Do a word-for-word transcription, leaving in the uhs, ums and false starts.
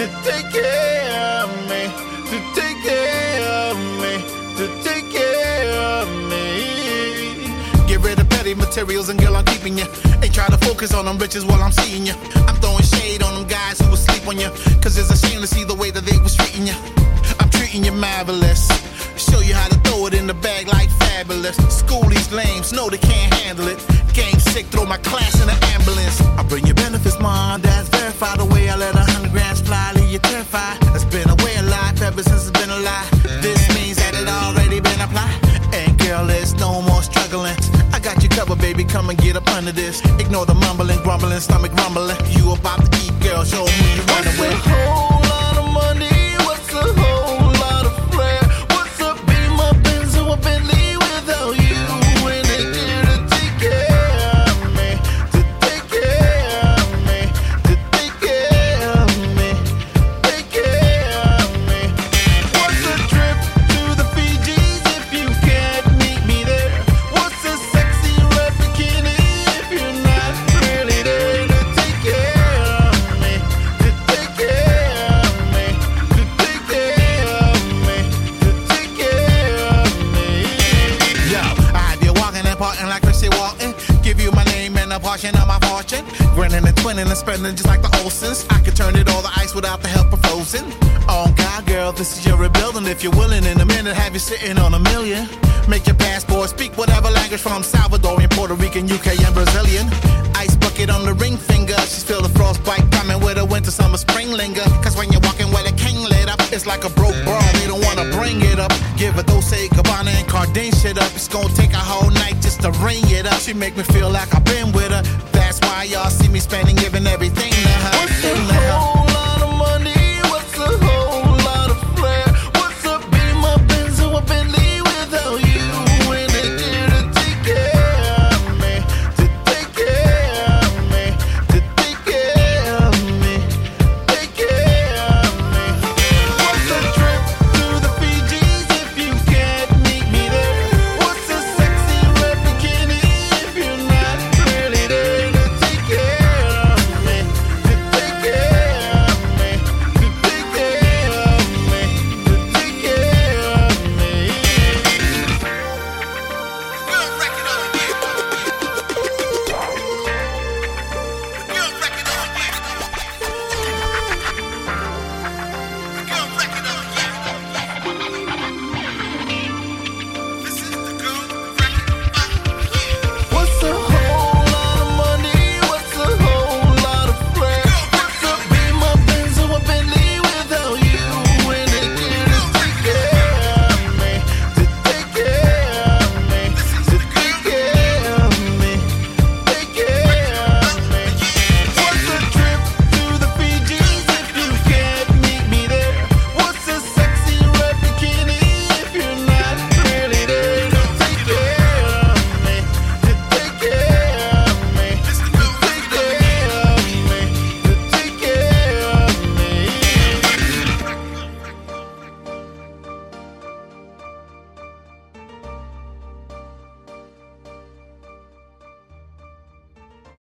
to take care of me, to take care of me, to take care of me. Get rid of petty materials and girl, I'm keeping you. Ain't try to focus on them bitches while I'm seeing you. I'm throwing shade on them guys who will sleep on you, cause it's a shame to see the way that they was treating you. I'm treating you marvelous, show you how to throw it in the bag like fabulous. School these lames, know they can't handle it. Game sick, throw my class in the ambulance. I bring you benefits, mom, that's verified. The way I let a hundred grams fly, leave you terrified. It's been a way of life ever since it's been a lie. This means that it already been applied. And girl, there's no more struggling. I got you covered, baby, come and get up under this. Ignore the mumbling, grumbling, stomach rumbling. You about to eat, girl, show me you run away. What's a whole lot of money? What's a whole lot of flair? What's a Beamer, Benz, or a Bentley without you? When they here to take care of me, to take care of me, to take care of me, take care of me. What's a trip to the Fijis if you can't meet me there? What's a sexy red bikini if you're not really there to take care of me, to take care of me, to take care of me, to take care of me? Yo, I have you walking and parting like Chrissy Walton. Give you my name and a portion of my fortune. Grinning and twinning and spending just like the Olsons. I could turn it all to ice without the help of Frozen. Oh God, girl, this is your rebuilding. If you're willing, in a minute, have you sitting on a million. Make your passport speak whatever language from Salvadorian, Puerto Rican, U K, and Brazilian. Ice bucket on the ring finger. She's feel the frostbite coming with a winter, summer, spring linger. Cause when you're walking with a king lit up, it's like a broke bra. They don't wanna bring it up. Give a Dolce, Gabbana, and Cardin shit up. It's gonna take a whole night just to ring it up. She make me feel like I've been with her. That's why y'all see me spending, giving everything to her. What's a In the hell. whole